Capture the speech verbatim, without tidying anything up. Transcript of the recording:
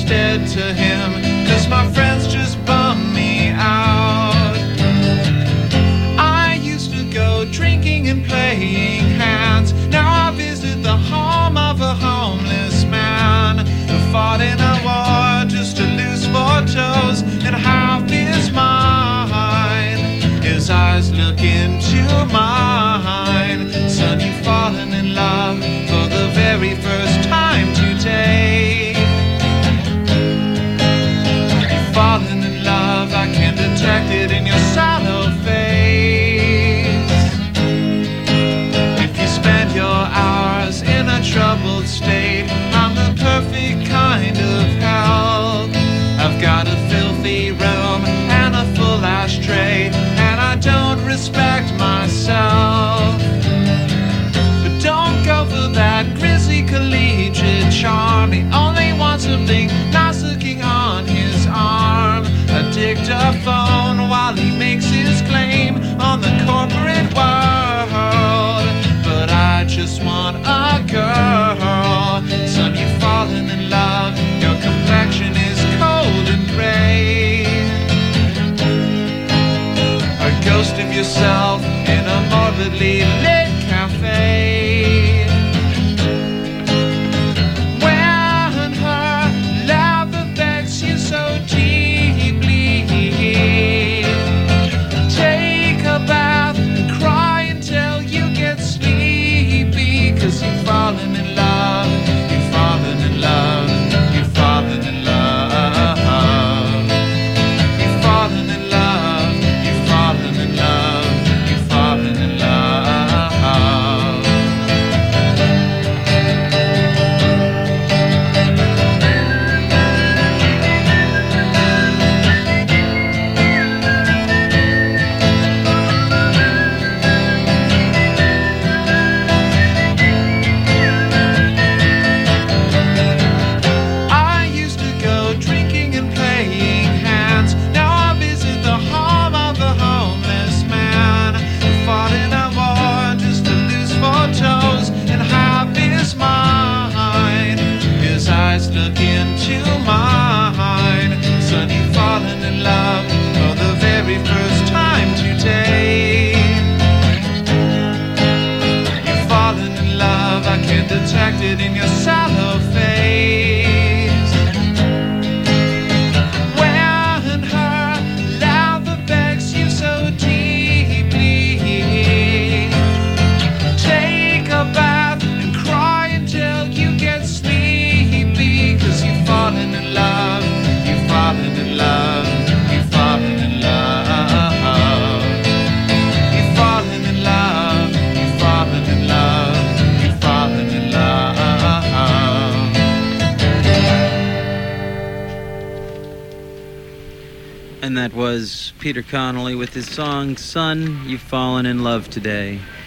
dead to him, 'cause my friends just bum me out. I used to go drinking and playing hands. Now I visit the home of a homeless man who fought in a war just to lose four toes and half his mind. His eyes look into mine. Son, you've fallen in love for the very first time today. You've fallen in love, I can detect it in your sallow face. If you spend your hours in a troubled state, I'm the perfect kind of hell. I've got a filthy room and a full ashtray, and I don't respect myself. But don't go for that grisly collegiate charm. He only wants something nice looking on his arm, a dictaphone while he makes his claim on the corporate world. But I just want a girl. Son, you've fallen in love, your complexion is cold and gray, a ghost of yourself in a morbidly lit cafe. When her love affects you so deeply, take a bath and cry until you get sleepy, 'cause you've fallen in love, you've fallen in love, you've fallen in love, you've fallen in love, you've fallen in love, you've fallen in love. I used to go drinking and playing hands. Now I visit the home of a homeless man who fought in a war just to lose four toes and half his mind. His eyes look into mine. Son, you've fallen in love for the very first time today. You've fallen in love, I can detect it in your sallow face. When her love affects you so deeply, take a bath and cry until you get sleepy, 'cause you've fallen in love, you've fallen in love, you've fallen in love, you've fallen in love, you've fallen in love, you've fallen in love. And that was Peter Connolly with his song, Son, You've Fallen in Love Today.